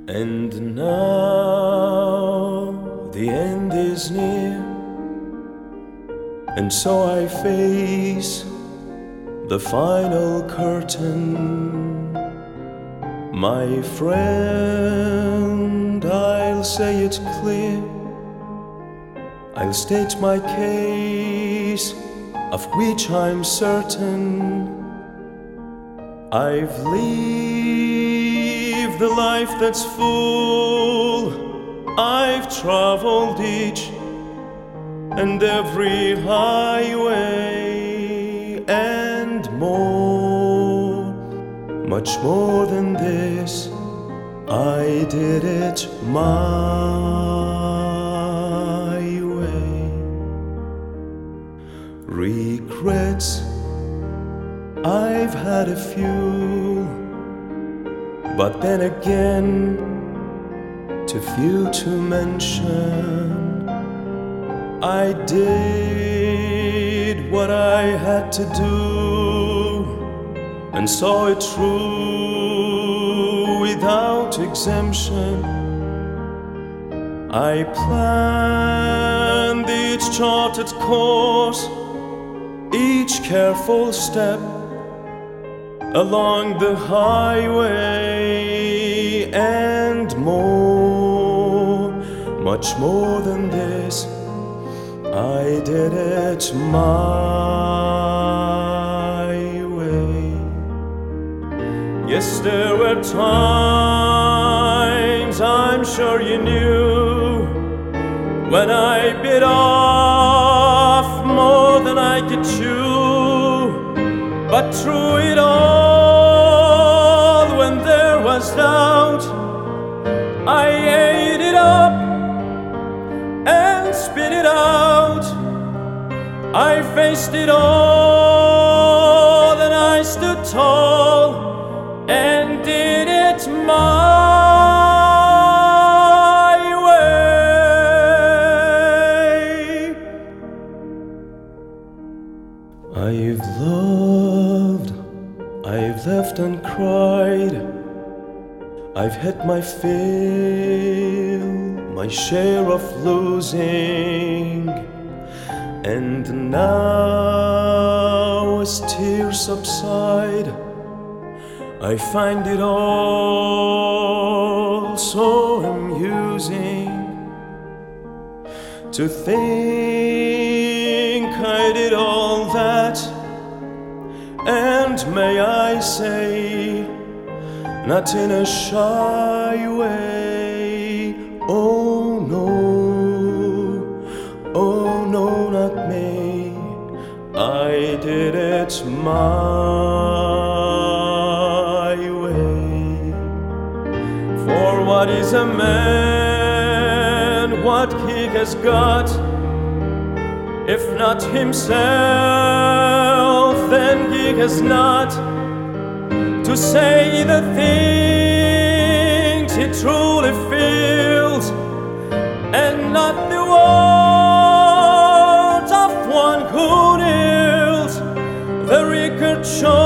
And now the end is near, and so I face the final curtain. My friend, I'll say it clear, I'll state my case, of which I'm certain. I've lived the life that's full, I've traveled each and every highway and more, much more than this. I did it my way. Regrets, I've had a few, but then again, too few to mention. I did what I had to do and saw it through without exemption. I planned each charted course, each careful step along the highway and more, much more than this. I did it my way. Yes, there were times, I'm sure you knew, when I bit off more than I could chew. But through it all, when there was doubt, I ate it up and spit it out. I faced it all, and I stood tall and did it my way. I've loved, I've left and cried, I've had my fill, my share of losing. And now as tears subside, I find it all so amusing to think I did all that, and may I say, not in a shy way. Oh no, not me. I did it my way. For what is a man, what he has got, if not himself, then he has not to say the things he truly feels, and not the words of one who kneels. The record shows